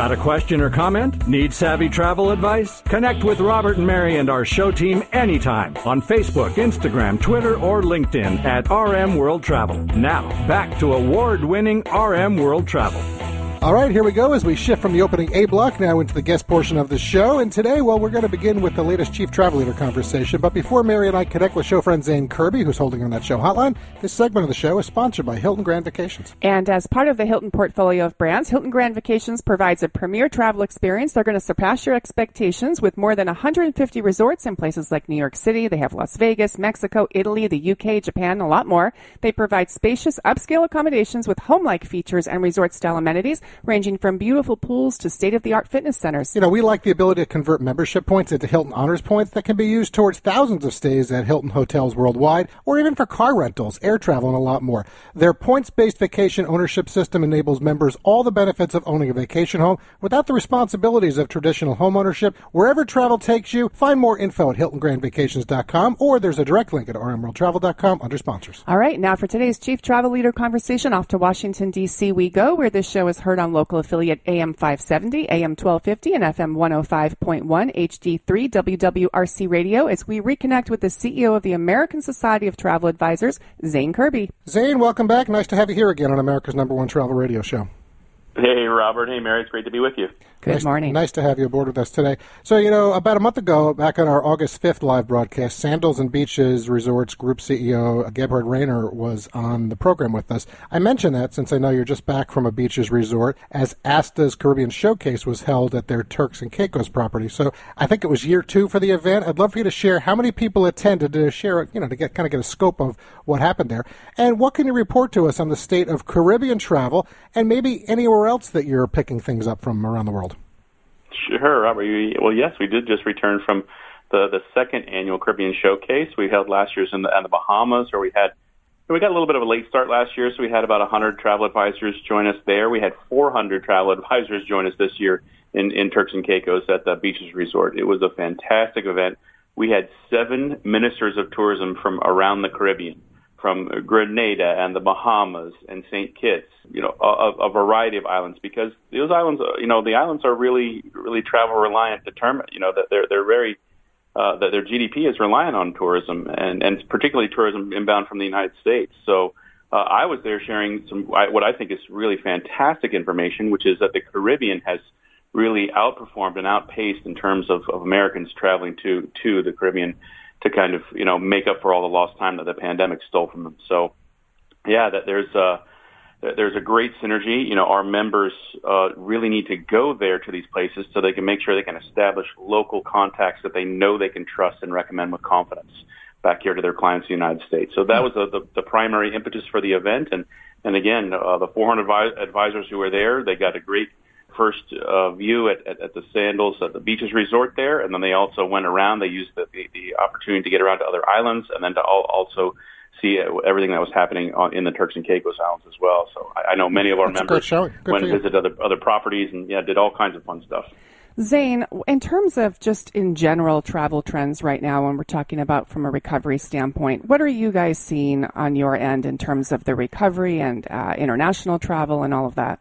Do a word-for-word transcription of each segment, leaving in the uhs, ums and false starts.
Got a question or comment? Need savvy travel advice? Connect with Robert and Mary and our show team anytime on Facebook, Instagram, Twitter, or LinkedIn at R M World Travel. Now, back to award-winning R M World Travel. All right, here we go as we shift from the opening A block now into the guest portion of the show. And today, well, we're going to begin with the latest Chief Travel Leader conversation. But before Mary and I connect with show friend Zane Kirby, who's holding on that show hotline, this segment of the show is sponsored by Hilton Grand Vacations. And as part of the Hilton portfolio of brands, Hilton Grand Vacations provides a premier travel experience. They're going to surpass your expectations with more than one hundred fifty resorts in places like New York City. They have Las Vegas, Mexico, Italy, the U K, Japan, and a lot more. They provide spacious, upscale accommodations with home-like features and resort-style amenities, ranging from beautiful pools to state-of-the-art fitness centers. You know, we like the ability to convert membership points into Hilton Honors points that can be used towards thousands of stays at Hilton hotels worldwide, or even for car rentals, air travel, and a lot more. Their points-based vacation ownership system enables members all the benefits of owning a vacation home without the responsibilities of traditional home ownership. Wherever travel takes you, find more info at hilton grand vacations dot com, or there's a direct link at r m world travel dot com under sponsors. All right, now for today's Chief Travel Leader conversation, off to Washington, D C we go, where this show is heard on local affiliate A M five seventy, A M twelve fifty, and F M one oh five point one, H D three, W W R C Radio, as we reconnect with the C E O of the American Society of Travel Advisors, Zane Kirby. Zane, welcome back. Nice to have you here again on America's number one travel radio show. Hey, Robert. Hey, Mary. It's great to be with you. Good nice, morning. Nice to have you aboard with us today. So, you know, about a month ago, back on our August fifth live broadcast, Sandals and Beaches Resorts Group C E O Gebhard Rayner was on the program with us. I mention that since I know you're just back from a beaches resort, as ASTA's Caribbean Showcase was held at their Turks and Caicos property. So I think it was year two for the event. I'd love for you to share how many people attended, to share, you know, to get kind of get a scope of what happened there. And what can you report to us on the state of Caribbean travel and maybe anywhere else that you're picking things up from around the world? Sure, Robert. Well, yes, we did just return from the, the second annual Caribbean Showcase. We held last year's in the, in the Bahamas, where we had we got a little bit of a late start last year, so we had about one hundred travel advisors join us there. We had four hundred travel advisors join us this year in, in Turks and Caicos at the Beaches Resort. It was a fantastic event. We had seven ministers of tourism from around the Caribbean, from Grenada and the Bahamas and Saint Kitts, you know, a, a variety of islands, because those islands, you know, the islands are really, really travel reliant, determined, you know, that they're, they're very, uh, that their G D P is reliant on tourism, and, and particularly tourism inbound from the United States. So uh, I was there sharing some, what I think is really fantastic information, which is that the Caribbean has really outperformed and outpaced in terms of, of Americans traveling to, to the Caribbean to kind of, you know, make up for all the lost time that the pandemic stole from them. So, yeah, that there's a, there's a great synergy. You know, our members uh, really need to go there to these places so they can make sure they can establish local contacts that they know they can trust and recommend with confidence back here to their clients in the United States. So that was the, the, the primary impetus for the event. And, and again, uh, the four hundred advi- advisors who were there, they got a great first uh, view at, at, at the Sandals at the Beaches Resort there, and then they also went around. They used the, the, the opportunity to get around to other islands, and then to all, also see everything that was happening on, in the Turks and Caicos Islands as well. So I, I know many of our That's members went and visited other other properties and yeah, did all kinds of fun stuff. Zane, in terms of just in general travel trends right now, when we're talking about from a recovery standpoint, what are you guys seeing on your end in terms of the recovery and uh, international travel and all of that?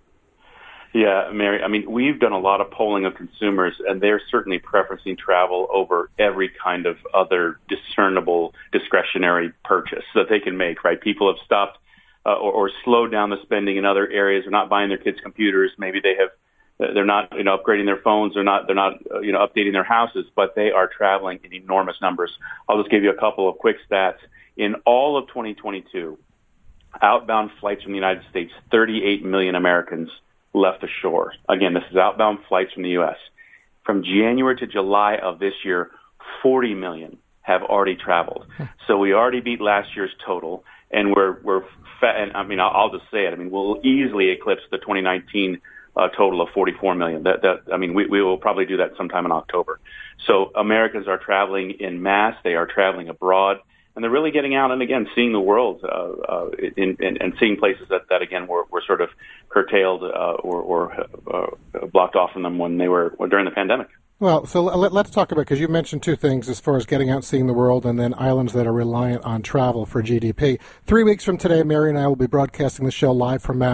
Yeah, Mary, I mean, we've done a lot of polling of consumers, and they're certainly preferencing travel over every kind of other discernible discretionary purchase that they can make, right? People have stopped uh, or, or slowed down the spending in other areas. They're not buying their kids' computers. Maybe they have, they're not, you know, upgrading their phones. They're not, they're not, uh, you know, updating their houses, but they are traveling in enormous numbers. I'll just give you a couple of quick stats. In all of twenty twenty-two, outbound flights from the United States, thirty-eight million Americans left the shore. Again, this is outbound flights from the U S. From January to July of this year, forty million have already traveled. So we already beat last year's total, and we're we're fa- and I mean I'll, I'll just say it. I mean we'll easily eclipse the twenty nineteen uh, total of forty-four million. That that I mean we we will probably do that sometime in October. So Americans are traveling in mass. They are traveling abroad. And they're really getting out and, again, seeing the world uh, uh, in, in, and seeing places that, that again, were, were sort of curtailed uh, or, or uh, blocked off from them when they were during the pandemic. Well, so let, let's talk about, because you mentioned two things as far as getting out and seeing the world and then islands that are reliant on travel for G D P. Three weeks from today, Mary and I will be broadcasting the show live from Maui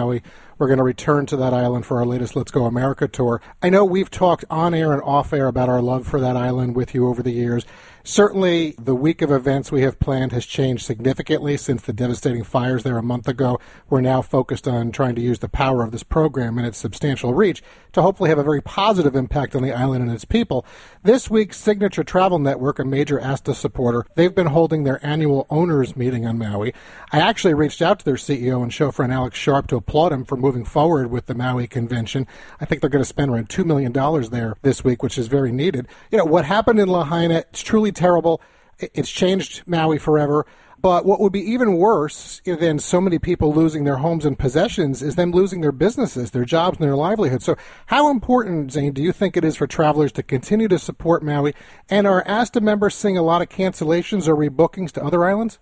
We're going to return to that island for our latest Let's Go America tour. I know we've talked on air and off air about our love for that island with you over the years. Certainly, the week of events we have planned has changed significantly since the devastating fires there a month ago. We're now focused on trying to use the power of this program and its substantial reach to hopefully have a very positive impact on the island and its people. This week's Signature Travel Network, a major ASTA supporter, they've been holding their annual owners meeting on Maui. I actually reached out to their C E O and show friend Alex Sharp to applaud him for moving forward with the Maui convention. I think they're going to spend around two million dollars there this week, which is very needed. You know, what happened in Lahaina, it's truly terrible. It's changed Maui forever. But what would be even worse than so many people losing their homes and possessions is them losing their businesses, their jobs, and their livelihood. So how important, Zane, do you think it is for travelers to continue to support Maui? And are ASTA members seeing a lot of cancellations or rebookings to other islands?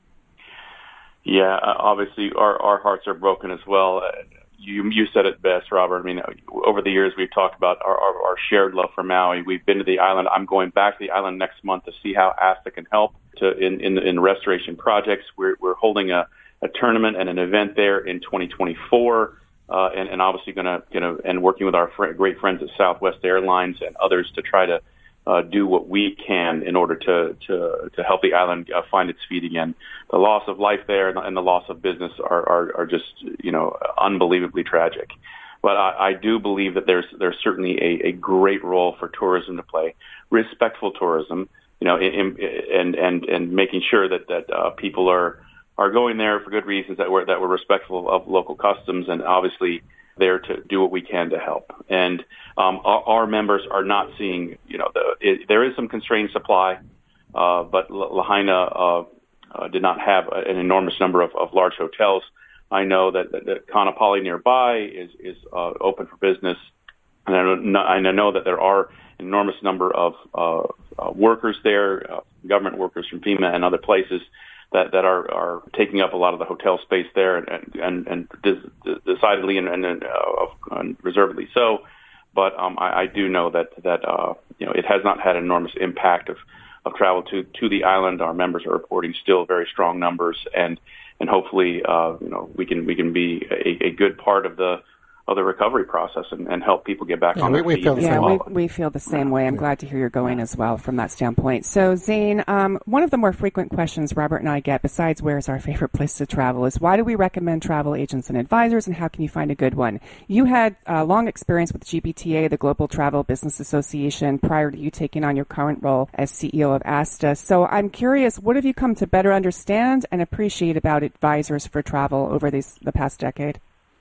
Yeah, obviously our, our hearts are broken as well. You you said it best, Robert. I mean, over the years we've talked about our, our, our shared love for Maui. We've been to the island. I'm going back to the island next month to see how ASTA can help to in in, in restoration projects. We're we're holding a, a tournament and an event there in twenty twenty-four, uh, and and obviously going to you know and working with our fr- great friends at Southwest Airlines and others to try to uh, do what we can in order to to to help the island uh, find its feet again. The loss of life there and the loss of business are, are, are just, you know, unbelievably tragic. But I, I do believe that there's there's certainly a, a great role for tourism to play, respectful tourism, you know, in, in, and and and making sure that that uh, people are are going there for good reasons, that we're that we're respectful of local customs, and obviously there to do what we can to help. And um, our, our members are not seeing, you know, the, it, there is some constrained supply, uh, but Lahaina. Uh, Uh, did not have an enormous number of, of large hotels. I know that, that, that Kaanapali nearby is, is uh, open for business, and I know, I know that there are an enormous number of uh, uh, workers there, uh, government workers from FEMA and other places that, that are, are taking up a lot of the hotel space there, and and, and des- decidedly and, and uh, reservedly so. But um, I, I do know that that uh, you know it has not had an enormous impact of. of travel to, to the island. Our members are reporting still very strong numbers, and and hopefully, uh, you know, we can we can be a, a good part of the of the recovery process and, and help people get back yeah, on we, their we feet. Feel the yeah, same. we, we feel the same way. I'm yeah. glad to hear you're going as well from that standpoint. So, Zane, um, one of the more frequent questions Robert and I get, besides where's our favorite place to travel, is why do we recommend travel agents and advisors, and how can you find a good one? You had uh, long experience with G B T A, the Global Travel Business Association, prior to you taking on your current role as C E O of ASTA. So I'm curious, what have you come to better understand and appreciate about advisors for travel over these, the past decade?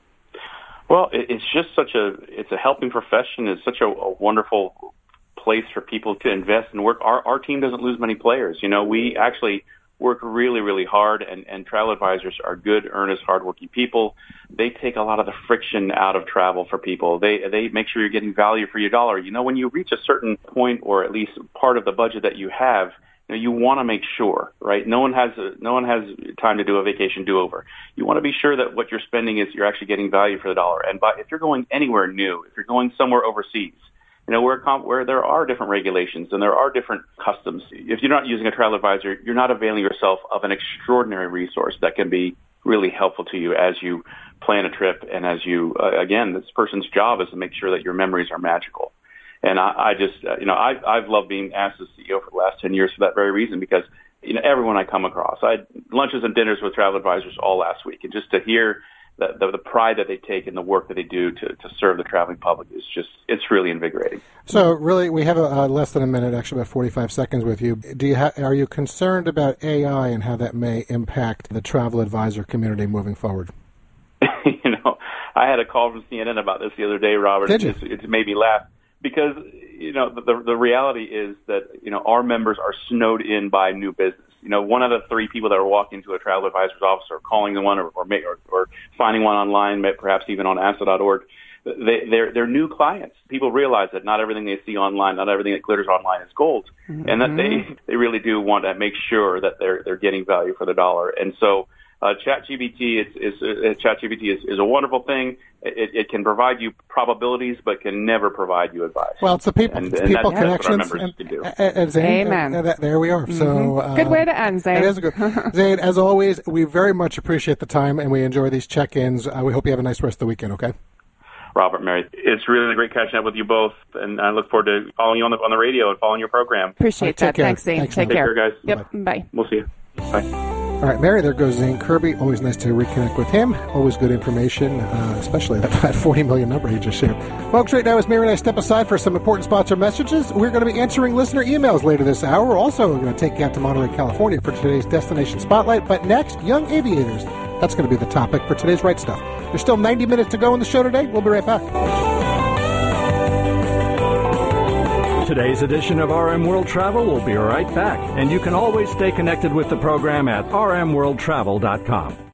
Well, it's just such a, it's a helping profession. It's such a, a wonderful place for people to invest and work. Our, our team doesn't lose many players. You know, we actually work really, really hard, and, and travel advisors are good, earnest, hardworking people. They take a lot of the friction out of travel for people. They, they make sure you're getting value for your dollar. You know, when you reach a certain point, or at least part of the budget that you have, you know, you want to make sure, right? No one has a, no one has time to do a vacation do-over. You want to be sure that what you're spending is you're actually getting value for the dollar. And by, if you're going anywhere new, if you're going somewhere overseas, you know, where where there are different regulations and there are different customs, if you're not using a travel advisor, you're not availing yourself of an extraordinary resource that can be really helpful to you as you plan a trip, and as you, uh, again, this person's job is to make sure that your memories are magical. And I, I just, uh, you know, I, I've loved being asked as C E O for the last ten years for that very reason, because, you know, everyone I come across, I had lunches and dinners with travel advisors all last week, and just to hear the, the, the pride that they take in the work that they do to, to serve the traveling public is just, it's really invigorating. So really, we have a, uh, less than a minute, actually about forty-five seconds with you. Do you ha- are you concerned about A I and how that may impact the travel advisor community moving forward? You know, I had a call from C N N about this the other day, Robert. Did you? It's, it's made me laugh. Because, you know, the the reality is that, you know, our members are snowed in by new business. You know, one of the three people that are walking into a travel advisor's office, or calling the one, or or, or, or finding one online, perhaps even on A S T A dot org, they, they're, they're new clients. People realize that not everything they see online, not everything that glitters online is gold, mm-hmm. and that they, they really do want to make sure that they're they're getting value for the dollar. And so Uh, ChatGPT is, is uh, ChatGPT is, is a wonderful thing, it, it can provide you probabilities, but can never provide you advice. Well, it's the people, and, it's and people that's, connections. that's what our members and, can do. and, and Zane, Amen. And, and there we are. Mm-hmm. So uh, good way to end, Zane. It is a good. Zane, as always, we very much appreciate the time, and we enjoy these check-ins. Uh, we hope you have a nice rest of the weekend. Okay. Robert, Mary, it's really great catching up with you both, and I look forward to following you on the on the radio and following your program. Appreciate Right, that. take care. Thanks, Zane. Thanks, Take man. care. Take care, guys. Yep. Bye. Bye. We'll see you. Bye. All right, Mary, there goes Zane Kirby. Always nice to reconnect with him. Always good information, uh, especially that, that forty million number he just shared. Folks, right now as Mary and I step aside for some important sponsor messages, we're going to be answering listener emails later this hour. We're also going to take you out to Monterey, California for today's Destination Spotlight. But next, young aviators. That's going to be the topic for today's Right Stuff. There's still ninety minutes to go in the show today. We'll be right back. Today's edition of R M World Travel will be right back, and you can always stay connected with the program at r m world travel dot com.